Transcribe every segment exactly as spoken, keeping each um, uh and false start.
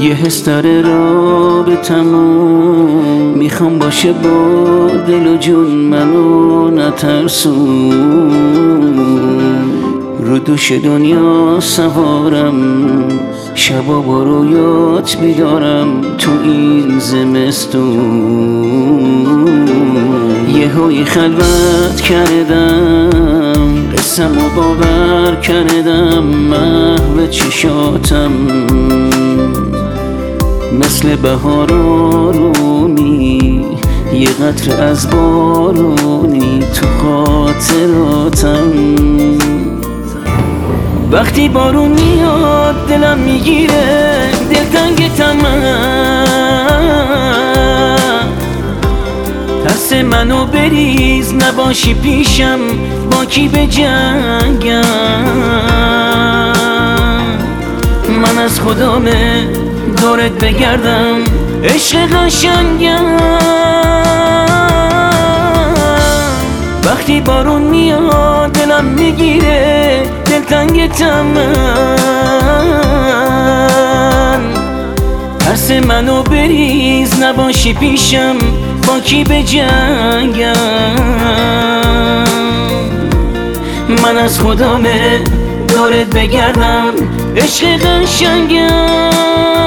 یه حس داره رابطمون، میخوام باشه با دل و جون، منو نترسون. رو دوش دنیا سوارم، شبا با رویات بیدارم تو این زمستون. یه های خلوت کردم، قصه‌مو باور کردم، محو چشاتم مثل بهار آرومی، یه قطره از بارونی تو خاطراتم. وقتی بارون میاد دلم میگیره، دلتنگتم من، ترس منو بریز نباشی پیشم، با کی به جنگم. من از خدامه دورت بگردم، عشق قشنگم. وقتی بارون میاد دلم میگیره، دلتنگتم من، ترس منو بریز نباشی پیشم، با کی به جنگم. من از خدامه دورت بگردم، عشق قشنگم.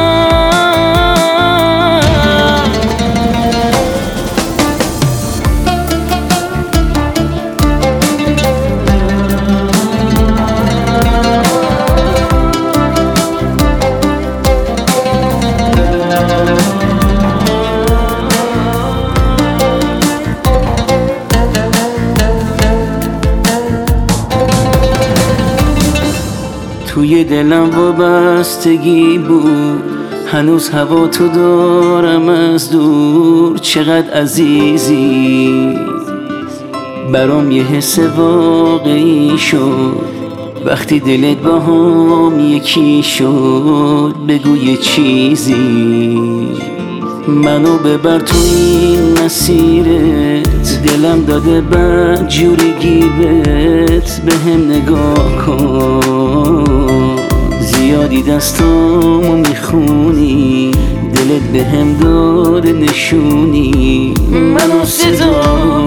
توی دلم وابستگی بود، هنوز هوا تو دارم از دور. چقدر عزیزی برام، یه حس واقعی شد وقتی دلت با هم یکی شد. بگو یه چیزی، منو ببر تو این مسیرت، دلم داده بد جوری گیرت. به هم نگاه کن، زیادی دستامو میخونی، دلت به هم داده نشونی. منو صدا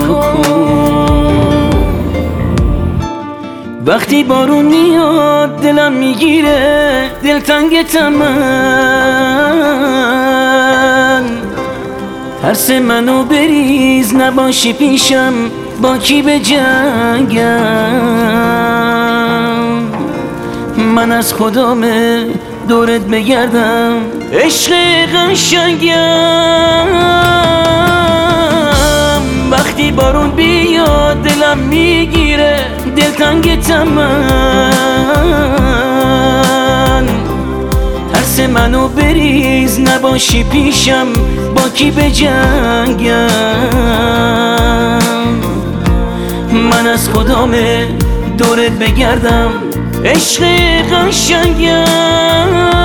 کن، وقتی بارون میاد دلم میگیره، دلتنگتم من، ترس منو بریز نباشی پیشم، با کی به جنگم. من از خدامه دورت بگردم، عشق قشنگم. وقتی بارون بیاد دلم میگیره، دلتنگتم من، ترس منو بریز نباشی پیشم، با کی به جنگم. من از خدامه دورت بگردم، عشق قشنگم.